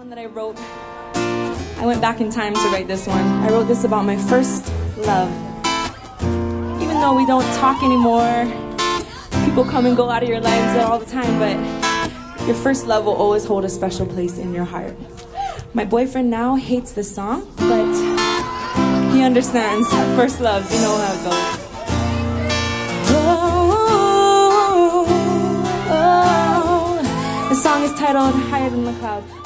one that I wrote. I went back in time to write this one. I wrote this about my first love. Even though we don't talk anymore, people come and go out of your lives all the time, but your first love will always hold a special place in your heart. My boyfriend now hates this song, but he understands. First love, you know how it goes. The song is titled Higher Than the Clouds.